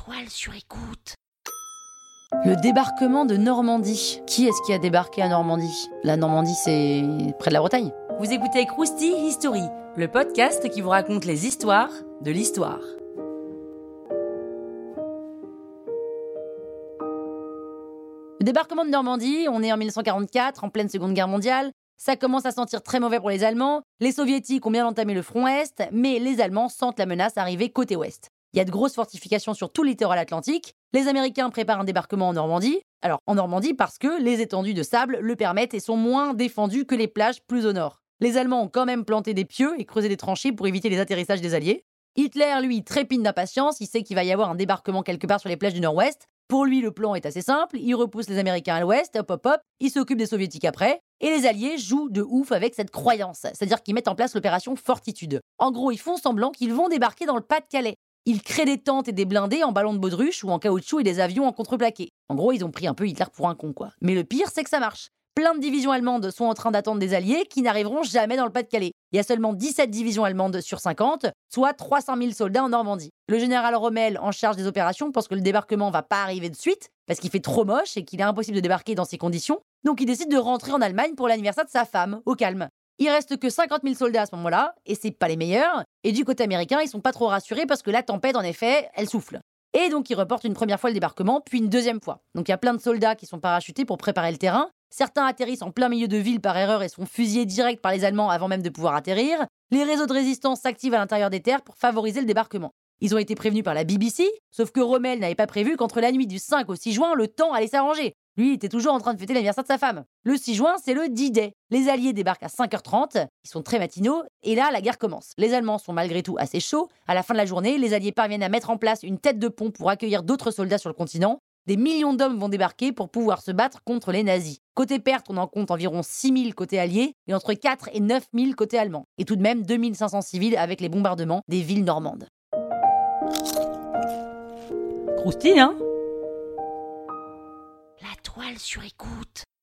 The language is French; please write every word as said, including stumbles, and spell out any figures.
toile sur écoute. Le débarquement de Normandie. Qui est-ce qui a débarqué à Normandie ? La Normandie, c'est près de la Bretagne. Vous écoutez Krusty History, le podcast qui vous raconte les histoires de l'histoire. Le débarquement de Normandie, on est en dix-neuf cent quarante-quatre, en pleine Seconde Guerre mondiale. Ça commence à sentir très mauvais pour les Allemands. Les Soviétiques ont bien entamé le front Est, mais les Allemands sentent la menace arriver côté Ouest. Il y a de grosses fortifications sur tout le littoral atlantique. Les Américains préparent un débarquement en Normandie. Alors, en Normandie parce que les étendues de sable le permettent et sont moins défendues que les plages plus au nord. Les Allemands ont quand même planté des pieux et creusé des tranchées pour éviter les atterrissages des Alliés. Hitler, lui, trépine d'impatience. Il sait qu'il va y avoir un débarquement quelque part sur les plages du Nord-Ouest. Pour lui, le plan est assez simple. Il repousse les Américains à l'Ouest, hop hop hop. Il s'occupe des Soviétiques après. Et les Alliés jouent de ouf avec cette croyance. C'est-à-dire qu'ils mettent en place l'opération Fortitude. En gros, ils font semblant qu'ils vont débarquer dans le Pas-de-Calais. Ils créent des tentes et des blindés en ballons de baudruche ou en caoutchouc et des avions en contreplaqué. En gros, ils ont pris un peu Hitler pour un con, quoi. Mais le pire, c'est que ça marche. Plein de divisions allemandes sont en train d'attendre des Alliés qui n'arriveront jamais dans le Pas-de-Calais. Il y a seulement dix-sept divisions allemandes sur cinquante, soit trois cent mille soldats en Normandie. Le général Rommel, en charge des opérations, pense que le débarquement va pas arriver de suite, parce qu'il fait trop moche et qu'il est impossible de débarquer dans ces conditions. Donc il décide de rentrer en Allemagne pour l'anniversaire de sa femme, au calme. Il reste que cinquante mille soldats à ce moment-là, et c'est pas les meilleurs. Et du côté américain, ils sont pas trop rassurés parce que la tempête, en effet, elle souffle. Et donc ils reportent une première fois le débarquement, puis une deuxième fois. Donc il y a plein de soldats qui sont parachutés pour préparer le terrain. Certains atterrissent en plein milieu de ville par erreur et sont fusillés direct par les Allemands avant même de pouvoir atterrir. Les réseaux de résistance s'activent à l'intérieur des terres pour favoriser le débarquement. Ils ont été prévenus par la B B C, sauf que Rommel n'avait pas prévu qu'entre la nuit du cinq au six juin, le temps allait s'arranger. Lui, il était toujours en train de fêter l'anniversaire de sa femme. Le six juin, c'est le D-Day. Les Alliés débarquent à cinq heures trente, ils sont très matinaux, et là, la guerre commence. Les Allemands sont malgré tout assez chauds. À la fin de la journée, les Alliés parviennent à mettre en place une tête de pont pour accueillir d'autres soldats sur le continent. Des millions d'hommes vont débarquer pour pouvoir se battre contre les nazis. Côté pertes, on en compte environ six mille côté alliés et entre quatre et neuf mille côté allemands. Et tout de même deux mille cinq cents civils avec les bombardements des villes normandes. Croustille, hein ? La toile sur écoute.